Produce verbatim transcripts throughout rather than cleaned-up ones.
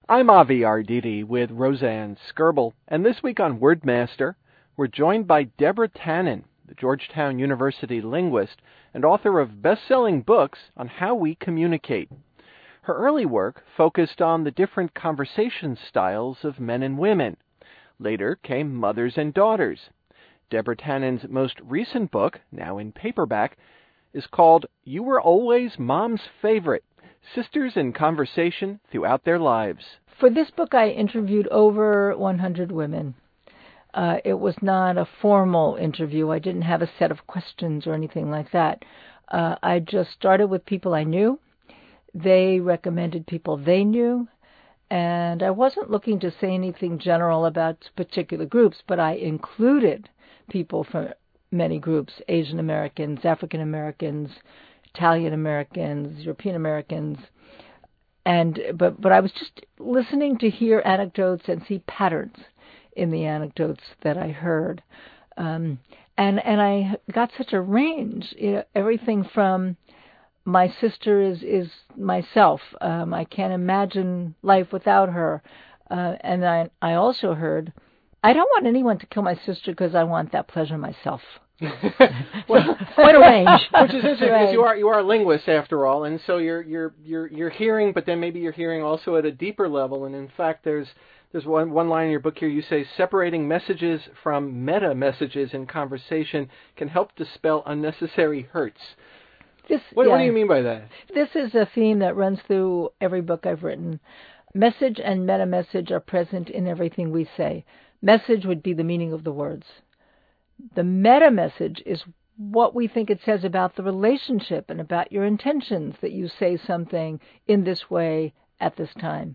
I'm Avi Arditi with Roseanne Skirble, and this week on Wordmaster, we're joined by Deborah Tannen, the Georgetown University linguist and author of best-selling books on how we communicate. Her early work focused on the different conversation styles of men and women. Later came Mothers and Daughters. Deborah Tannen's most recent book, now in paperback, is called You Were Always Mom's Favorite, Sisters in Conversation Throughout Their Lives. For this book, I interviewed over one hundred women. Uh, it was not a formal interview. I didn't have a set of questions or anything like that. Uh, I just started with people I knew. They recommended people they knew. And I wasn't looking to say anything general about particular groups, but I included people from many groups, Asian Americans, African Americans, Italian Americans, European Americans, and but but I was just listening to hear anecdotes and see patterns in the anecdotes that I heard, um, and and I got such a range, you know, everything from my sister is is myself. Um, I can't imagine life without her, uh, and I I also heard I don't want anyone to kill my sister because I want that pleasure myself. Well, quite a range. Which is interesting Right. because you are you are a linguist after all, and so you're you're you're you're hearing, but then maybe you're hearing also at a deeper level. And in fact, there's there's one one line in your book here. You say separating messages from meta messages in conversation can help dispel unnecessary hurts. This, what, yeah. what do you mean by that? This is a theme that runs through every book I've written. Message and meta message are present in everything we say. Message would be the meaning of the words. The meta message is what we think it says about the relationship and about your intentions that you say something in this way at this time.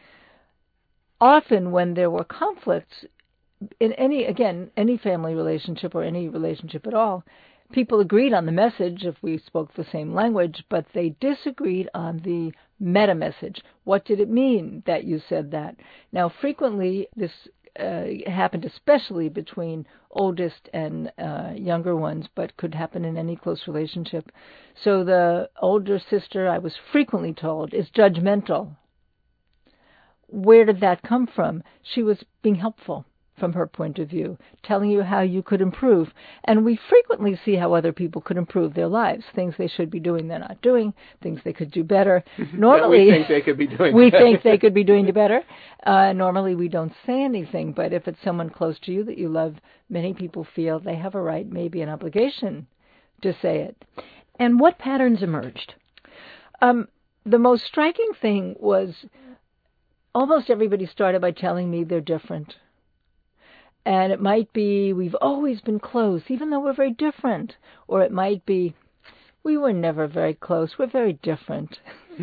Often when there were conflicts in any, again, any family relationship or any relationship at all, people agreed on the message if we spoke the same language, but they disagreed on the meta message. What did it mean that you said that? Now, frequently this Uh, happened especially between oldest and uh, younger ones, but could happen in any close relationship. So the older sister, I was frequently told, is judgmental. Where did that come from? She was being helpful from her point of view, telling you how you could improve. And we frequently see how other people could improve their lives, things they should be doing they're not doing, things they could do better. Normally, we think they could be doing we better. think they could be doing better. Uh, normally, we don't say anything, but if it's someone close to you that you love, many people feel they have a right, maybe an obligation, to say it. And what patterns emerged? Um, the most striking thing was almost everybody started by telling me they're different. And it might be, we've always been close, even though we're very different. Or it might be, we were never very close, we're very different.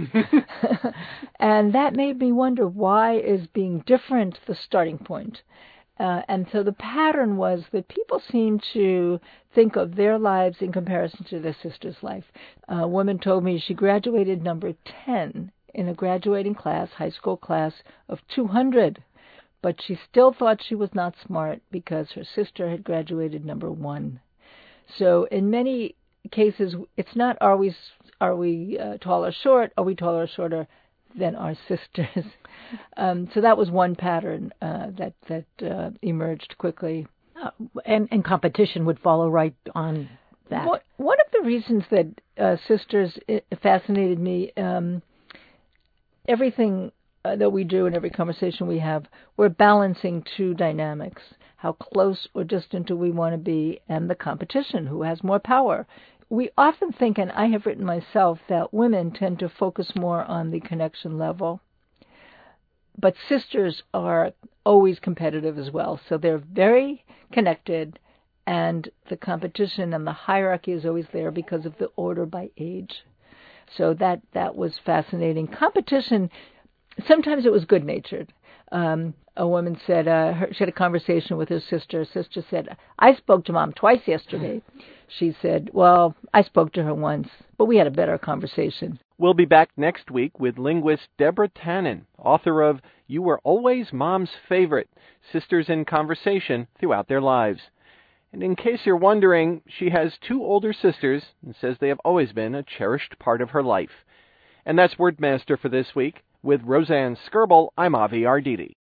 And that made me wonder, why is being different the starting point? Uh, and so the pattern was that people seem to think of their lives in comparison to their sister's life. A woman told me she graduated number ten in a graduating class, high school class, of two hundred. But she still thought she was not smart because her sister had graduated number one. So in many cases, it's not are we are we uh, tall or short, are we taller or shorter than our sisters? um, so that was one pattern uh, that that uh, emerged quickly. Uh, and, and competition would follow right on that. One, one of the reasons that uh, sisters fascinated me, um, everything Uh, that we do in every conversation we have, we're balancing two dynamics. How close or distant do we want to be, and the competition, who has more power. We often think, and I have written myself, that women tend to focus more on the connection level. But sisters are always competitive as well. So they're very connected, and the competition and the hierarchy is always there because of the order by age. So that, that was fascinating. Competition, sometimes it was good-natured. Um, a woman said uh, her, she had a conversation with her sister. Her sister said, I spoke to Mom twice yesterday. She said, well, I spoke to her once, but we had a better conversation. We'll be back next week with linguist Deborah Tannen, author of You Were Always Mom's Favorite, Sisters in Conversation Throughout Their Lives. And in case you're wondering, she has two older sisters and says they have always been a cherished part of her life. And that's Wordmaster for this week. With Roseanne Scribble, I'm Avi Arditi.